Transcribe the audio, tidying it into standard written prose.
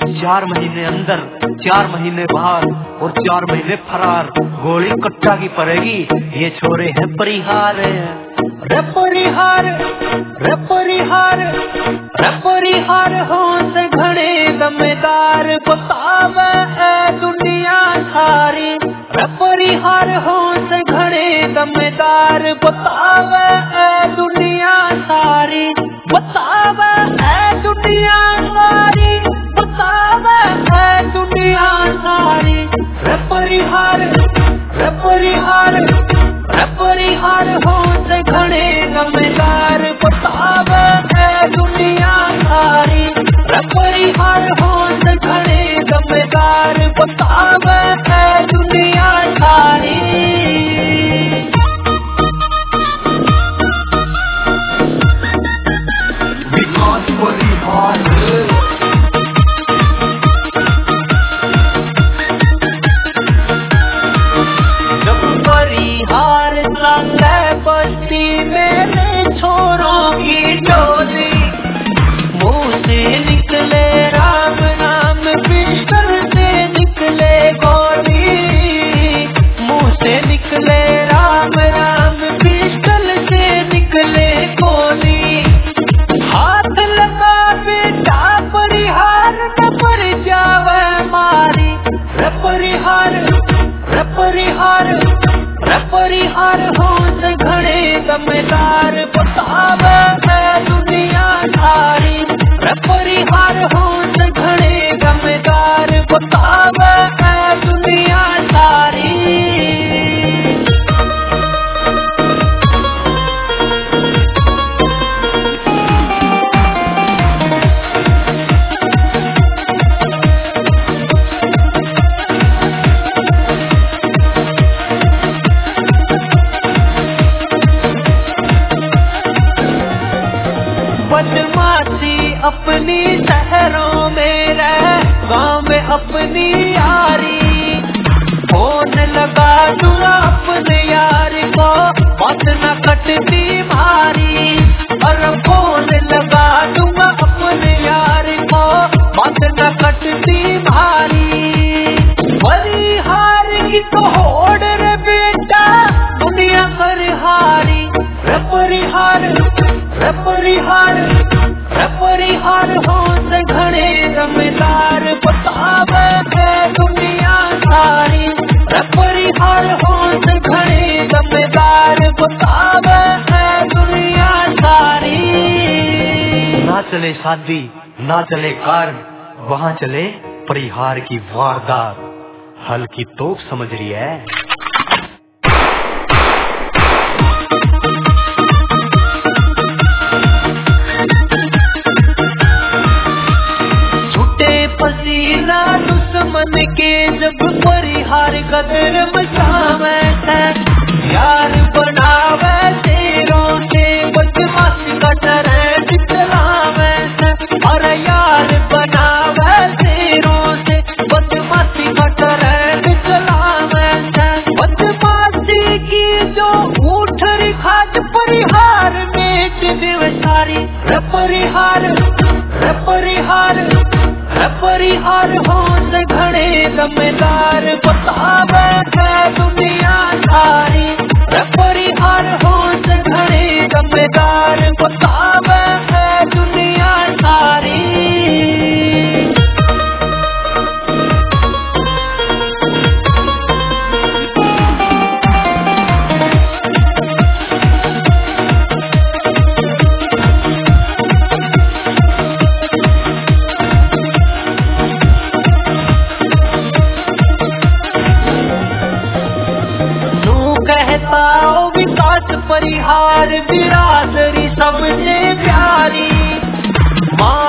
4 महीने अंदर 4 महीने बाहर और 4 महीने फरार, गोली कट्टा की पड़ेगी, ये छोरे हैं परिहार। रे परिहार रे परिहार रे परिहार हो से घणे दमेदार, बतावे है दुनिया सारी। रे परिहार हो से घणे दमेदार, बतावे है दुनिया सारी, बतावे है दुनिया सारी, बतावे है दुनिया सारी। रे परिहार रे परिहार रे परिहार हो से घणे दमेदार, बतावे है दुनिया सारी। रे परिहार हो से घणे दमेदार, बतावे है दुनिया सारी। बस्ती मेरे छोरों की टोली, मुंह से निकले राम नाम, पिस्टल से निकले गोली। मुंह से निकले राम नाम, पिस्टल से निकले गोली। हाथ लगा बेटा परिहार, न पर जावे मारी। रे परिहार रे परिहार रे परिहार हो से घणे दमेदार, बतावे है दुनिया सारी। रे परिहार हो से घणे दमेदार, बतावे है दुनिया सारी। बदमाशी अपनी शहरों में रह, गाँव में अपनी यारी। फोन लगा दूंगा अपने यार को, बात न कटती मारी। और फोन लगा दूंगा अपने यार को, बात न कटती मारी। परिहार की तो होड़ रे बेटा, दुनिया कर हारी। रे परिहार रे परिहार रे परिहार हो से घणे दमेदार, बतावे है दुनिया सारी। रे परिहार हो से घणे दमेदार, बतावे है दुनिया सारी। ना चले शादी ना चले कार, वहाँ चले परिहार की वारदात। हल की तोप समझ रही है। पसीना दुश्मन के जब परिहार कदर मचावे है, यार बनावे तेरों से बदमाशी का टैलेंट चलावे है। अरे यार बनावे तेरों से बदमाशी का टैलेंट चलावे है। बदमाशी की जो उठरी खाट परिहार में दिवे सारी। रे परिहार रे परिहार रे परिहार हो से घणे दमेदार, बतावे है दुनिया सारी। रे परिहार हो से घणे दमेदार, बतावे है दुनिया सारी। परिहार बिरादरी सबसे प्यारी, माँ